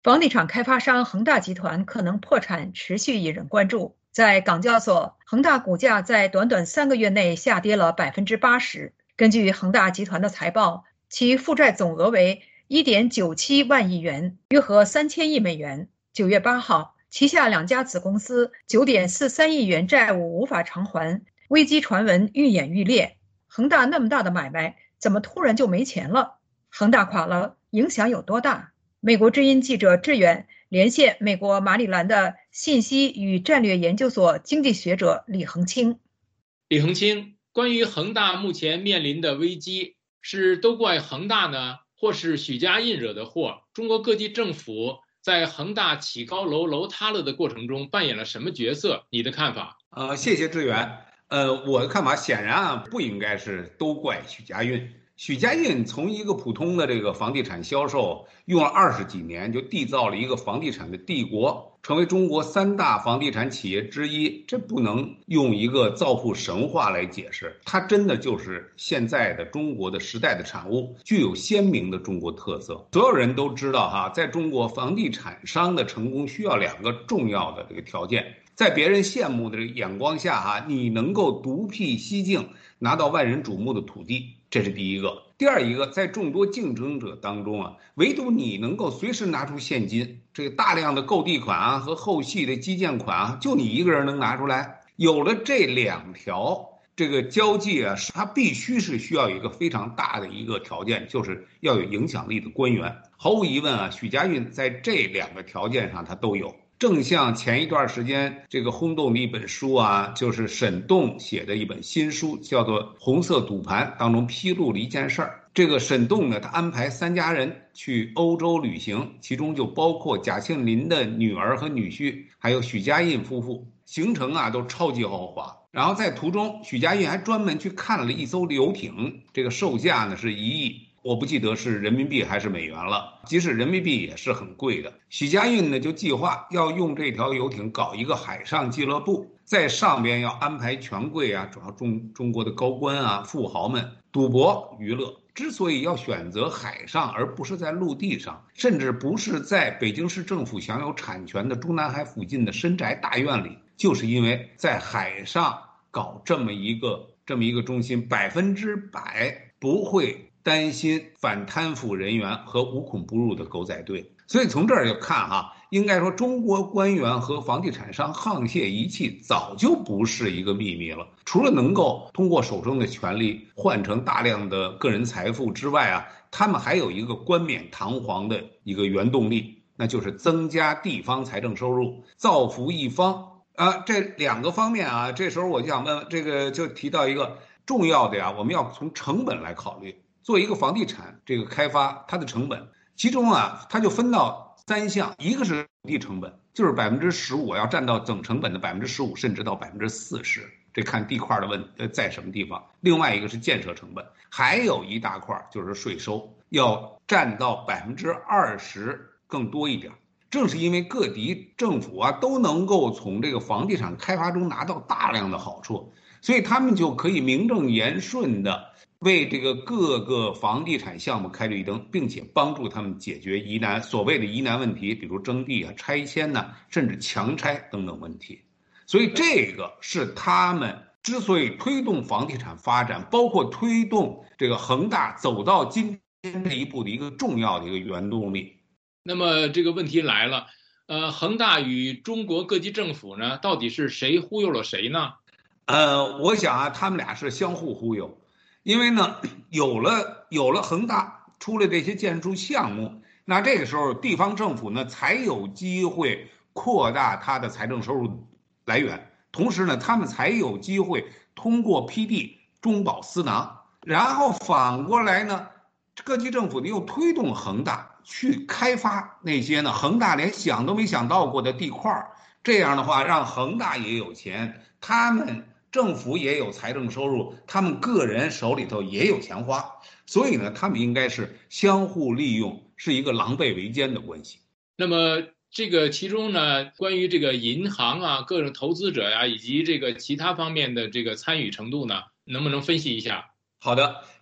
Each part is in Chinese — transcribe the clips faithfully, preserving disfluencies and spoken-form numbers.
房地产开发商恒大集团可能破产持续引人关注。在港交所，恒大股价在短短三个月内下跌了百分之八十。根据恒大集团的财报，其负债总额为 一点九七万亿元，约合三千亿美元。九月八号，旗下两家子公司 九点四三亿元债务无法偿还，危机传闻愈演愈烈。恒大那么大的买卖，怎么突然就没钱了？恒大垮了，影响有多大？美国之音记者志远连线美国马里兰的信息与战略研究所经济学者李恒清。 李恒清，关于恒大目前面临的危机，是都怪恒大呢，或是许家印惹的祸？中国各地政府在恒大起高楼楼塌了的过程中扮演了什么角色？你的看法？ 呃，谢谢志远。呃，我的看法显然啊，不应该是都怪许家印。许家印从一个普通的这个房地产销售，用了二十几年，就缔造了一个房地产的帝国，成为中国三大房地产企业之一。这不能用一个造富神话来解释，它真的就是现在的中国的时代的产物，具有鲜明的中国特色。所有人都知道哈，在中国房地产商的成功需要两个重要的这个条件。在别人羡慕的眼光下哈，你能够独辟蹊径，拿到万人瞩目的土地，这是第一个。第二一个，在众多竞争者当中啊，唯独你能够随时拿出现金，这个大量的购地款啊和后续的基建款啊，就你一个人能拿出来。有了这两条这个交际啊，它必须是需要一个非常大的一个条件，就是要有影响力的官员。毫无疑问啊，许家印在这两个条件上他都有。正像前一段时间这个轰动的一本书啊，就是沈栋写的一本新书，叫做《红色赌盘》，当中披露了一件事儿。这个沈栋呢，他安排三家人去欧洲旅行，其中就包括贾庆林的女儿和女婿，还有许家印夫妇，行程啊都超级豪华。然后在途中，许家印还专门去看了一艘游艇，这个售价呢是一亿。我不记得是人民币还是美元了，即使人民币也是很贵的。许家印呢就计划要用这条游艇搞一个海上俱乐部，在上边要安排权贵啊，主要中中国的高官啊、富豪们赌博娱乐。之所以要选择海上而不是在陆地上，甚至不是在北京市政府享有产权的中南海附近的深宅大院里，就是因为在海上搞这么一个这么一个中心，百分之百不会担心反贪腐人员和无孔不入的狗仔队。所以从这儿就看哈，应该说中国官员和房地产商沆瀣一气早就不是一个秘密了。除了能够通过手中的权力换成大量的个人财富之外啊，他们还有一个冠冕堂皇的一个原动力，那就是增加地方财政收入，造福一方啊。这两个方面啊，这时候我就想问，这个就提到一个重要的呀，我们要从成本来考虑。做一个房地产这个开发，它的成本，其中啊，它就分到三项，一个是土地成本，就是百分之十五要占到总成本的百分之十五，甚至到百分之四十，这看地块的问呃在什么地方。另外一个是建设成本，还有一大块就是税收，要占到百分之二十更多一点。正是因为各地政府啊都能够从这个房地产开发中拿到大量的好处，所以他们就可以名正言顺的为这个各个房地产项目开绿灯，并且帮助他们解决疑难，所谓的疑难问题，比如征地啊、拆迁呐、啊，甚至强拆等等问题。所以这个是他们之所以推动房地产发展，包括推动这个恒大走到今天这一步的一个重要的一个原动力。 那么这个问题来了，呃，恒大与中国各级政府呢，到底是谁忽悠了谁呢？ 呃，我想啊，他们俩是相互忽悠。因为呢，有了有了恒大出了这些建筑项目，那这个时候地方政府呢才有机会扩大它的财政收入来源，同时呢，他们才有机会通过批地中饱私囊，然后反过来呢，各级政府呢又推动恒大去开发那些呢恒大连想都没想到过的地块，这样的话让恒大也有钱，他们政府也有财政收入，他们个人手里头也有钱花，所以呢，他们应该是相互利用，是一个狼狈为奸的关系。 那么这个其中呢，关于这个银行啊、各种投资者呀、啊，以及这个其他方面的这个参与程度呢，能不能分析一下？ 好的，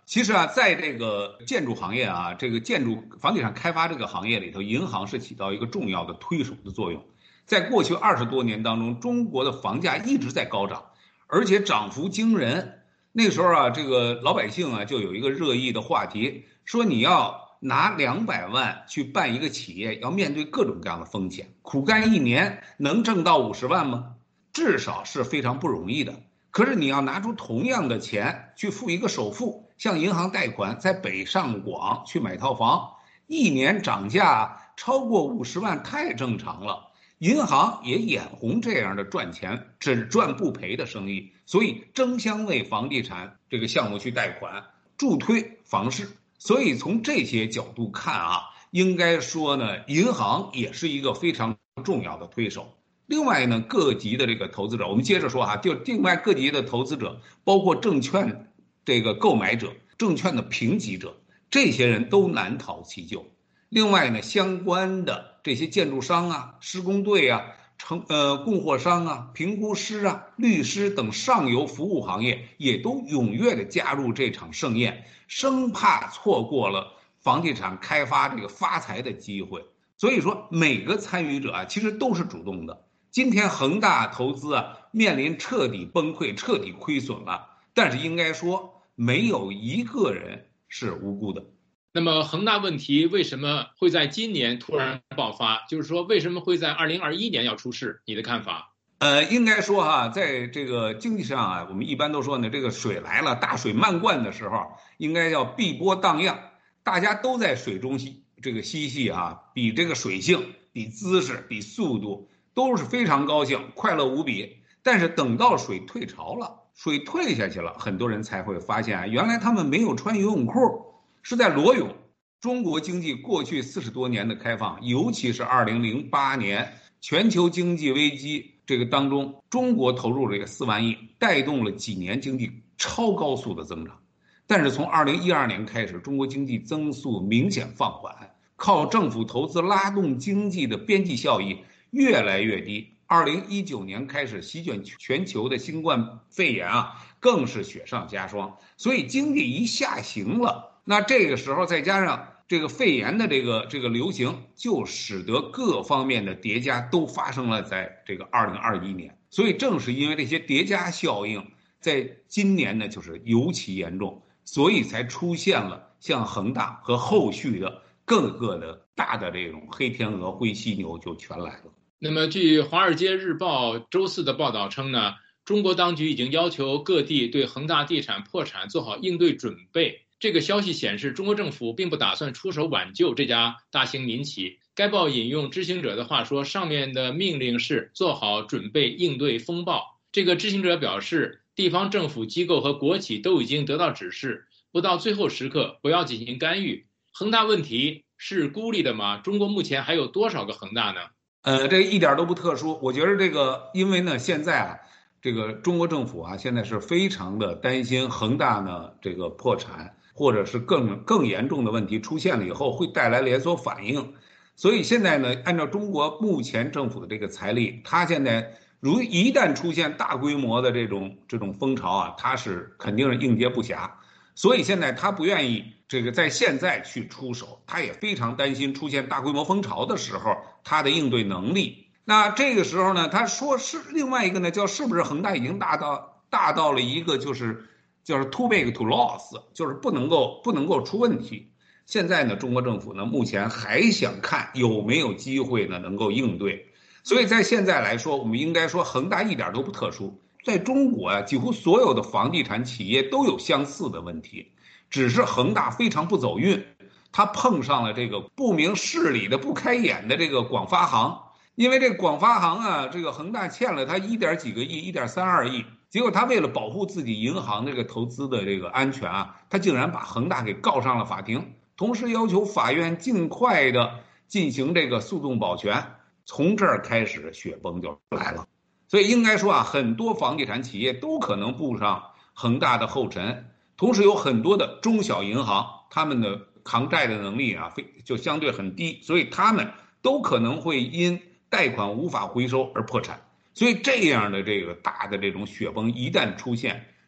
其实啊，在这个建筑行业啊，这个建筑房地产开发这个行业里头，银行是起到一个重要的推手的作用。在过去二十多年当中，中国的房价一直在高涨，而且涨幅惊人。那时候啊，这个老百姓啊，就有一个热议的话题，说你要拿两百万去办一个企业，要面对各种各样的风险，苦干一年能挣到五十万吗？至少是非常不容易的。可是你要拿出同样的钱去付一个首付，向银行贷款，在北上广去买套房，一年涨价超过五十万，太正常了。银行也眼红这样的赚钱只赚不赔的生意，所以争相为房地产这个项目去贷款，助推房市。所以从这些角度看啊，应该说呢，银行也是一个非常重要的推手。另外呢，各级的这个投资者，我们接着说哈，就另外各级的投资者，包括证券这个购买者、证券的评级者，这些人都难逃其咎。另外呢，相关的这些建筑商啊、施工队啊、成呃供货商啊、评估师啊、律师等上游服务行业，也都踊跃的加入这场盛宴，生怕错过了房地产开发这个发财的机会。所以说，每个参与者啊，其实都是主动的。今天恒大投资啊面临彻底崩溃、彻底亏损了，但是应该说没有一个人是无辜的。 那么恒大问题为什么会在今年突然爆发？就是说为什么会在二零二一年要出事？你的看法？ 呃，应该说哈，在这个经济上啊，我们一般都说呢，这个水来了，大水漫灌的时候，应该叫碧波荡漾，大家都在水中嬉这个嬉戏啊，比这个水性、比姿势、比速度。都是非常高兴，快乐无比。但是等到水退潮了，水退下去了，很多人才会发现啊，原来他们没有穿游泳裤，是在裸泳。中国经济过去四十多年的开放，尤其是二零零八年全球经济危机这个当中，中国投入了这个四万亿，带动了几年经济超高速的增长。但是从二零一二年开始，中国经济增速明显放缓，靠政府投资拉动经济的边际效益越来越低。二零一九年开始席卷全球的新冠肺炎啊，更是雪上加霜。所以经济一下行了，那这个时候再加上这个肺炎的这个这个流行，就使得各方面的叠加都发生了在这个二零二一年。所以正是因为这些叠加效应，在今年呢就是尤其严重，所以才出现了像恒大和后续的各个的大的这种黑天鹅、灰犀牛就全来了。 那么据《华尔街日报》周四的报道称呢，中国当局已经要求各地对恒大地产破产做好应对准备。这个消息显示，中国政府并不打算出手挽救这家大型民企。该报引用知情者的话说，上面的命令是做好准备应对风暴。这个知情者表示，地方政府机构和国企都已经得到指示，不到最后时刻不要进行干预。恒大问题是孤立的吗？中国目前还有多少个恒大呢？ 呃，这一点都不特殊。我觉得这个，因为呢，现在啊，这个中国政府啊，现在是非常的担心恒大呢这个破产，或者是更更严重的问题出现了以后会带来连锁反应。所以现在呢，按照中国目前政府的这个财力，它现在如一旦出现大规模的这种这种风潮啊，它是肯定是应接不暇。所以现在他不愿意这个在现在去出手，他也非常担心出现大规模风潮的时候他的应对能力。那这个时候呢，他说是另外一个呢，叫是不是恒大已经大到大到了一个就是就是 too big to loss， 就是不能够不能够出问题。现在呢，中国政府呢目前还想看有没有机会呢能够应对。所以在现在来说，我们应该说恒大一点都不特殊。在中国啊，几乎所有的房地产企业都有相似的问题，只是恒大非常不走运，他碰上了这个不明事理的、不开眼的这个广发行。因为这个广发行啊，这个恒大欠了他一点几个亿，一点三二亿，结果他为了保护自己银行这个投资的这个安全啊，他竟然把恒大给告上了法庭，同时要求法院尽快的进行这个诉讼保全。从这儿开始，雪崩就来了。所以应该说啊，很多房地产企业都可能步上恒大的后尘，同时有很多的中小银行，他们的扛债的能力啊，非就相对很低，所以他们都可能会因贷款无法回收而破产。所以这样的这个大的这种雪崩一旦出现，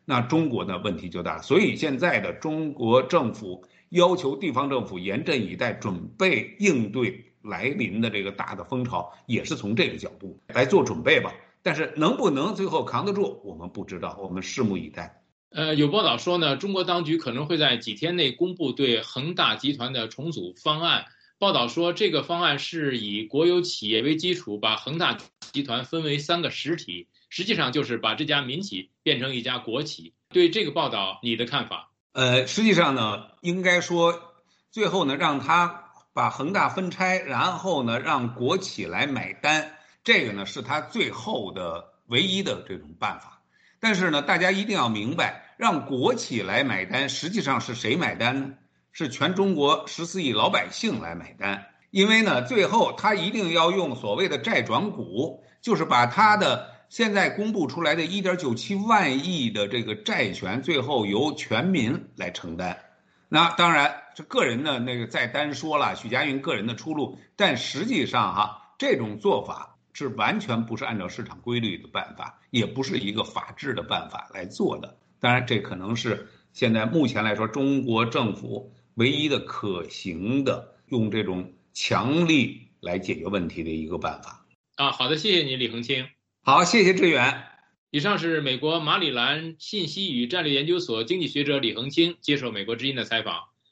那中国的问题就大。所以现在的中国政府要求地方政府严阵以待，准备应对来临的这个大的风潮，也是从这个角度来做准备吧。但是能不能最后扛得住，我们不知道，我们拭目以待。 呃，有报道说呢，中国当局可能会在几天内公布对恒大集团的重组方案。报道说，这个方案是以国有企业为基础，把恒大集团分为三个实体，实际上就是把这家民企变成一家国企。对这个报道，你的看法？ 呃，实际上呢，应该说，最后呢，让他把恒大分拆，然后呢，让国企来买单，这个呢是他最后的唯一的这种办法。但是呢，大家一定要明白，让国企来买单，实际上是谁买单呢？是全中国十四亿老百姓来买单。因为呢，最后他一定要用所谓的债转股，就是把他的现在公布出来的 一点九七万亿的这个债权，最后由全民来承担。那当然，这个人呢，那个再单说了许家印个人的出路，但实际上哈，这种做法是完全不是按照市场规律的办法，也不是一个法治的办法来做的。当然，这可能是现在目前来说，中国政府唯一的可行的用这种强力来解决问题的一个办法。 啊，好的，谢谢你，李恒清。 好，谢谢志远。 以上是美国马里兰信息与战略研究所经济学者李恒清接受美国之音的采访。